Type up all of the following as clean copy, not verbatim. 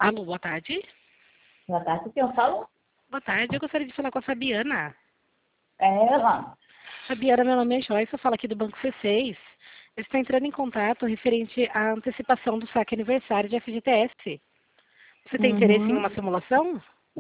Alô, boa tarde. Boa tarde, que eu falo? Boa tarde, eu gostaria de falar com a Fabiana. É ela. Fabiana, meu nome é Joyce, eu falo aqui do Banco C6. Eu estou entrando em contato referente à antecipação do saque aniversário de FGTS. Você tem interesse em Uhum. uma simulação?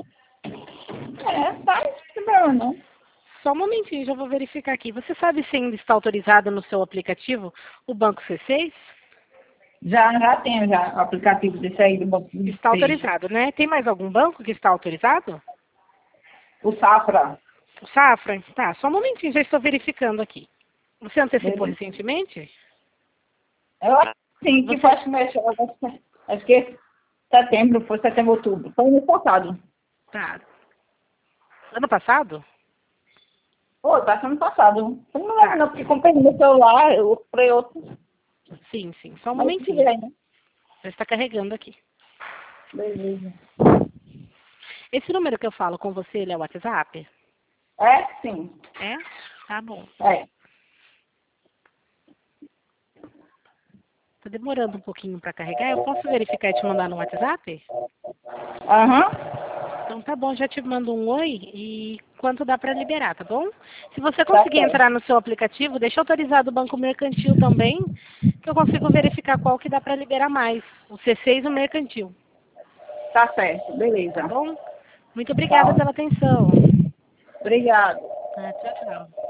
Tá, não, não. Só um momentinho, já vou verificar aqui. Você sabe se ainda está autorizado no seu aplicativo o Banco C6? Já tenho já o aplicativo desse aí do Banco do Está Peixe. autorizado, né? Tem mais algum banco que está autorizado? O Safra. O Safra? Tá, só um momentinho, já estou verificando aqui. Você antecipou Beleza. recentemente? Eu acho que sim, que Você... pode começar. Acho que setembro, foi setembro, outubro. Foi ano passado. Tá. Ano passado? Foi, passou ano passado. Eu não lembro Tá. não, porque comprei meu celular, eu comprei outro. Sim, sim. Só um Mas tudo momentinho. bem, né? Já está carregando aqui. Beleza. Esse número que eu falo com você, ele é o WhatsApp? É, sim. É? Tá bom. É. Tá demorando um pouquinho para carregar. Eu posso verificar e te mandar no WhatsApp? Aham. Então tá bom, já te mando um oi e quanto dá para liberar, tá bom? Se você Tá conseguir certo. entrar no seu aplicativo, deixa autorizado o Banco Mercantil também, que eu consigo verificar qual que dá para liberar mais, o C6 e o Mercantil, Tá certo. tá Beleza. bom? Muito obrigada Tchau. pela atenção. Obrigada. Tchau, tchau.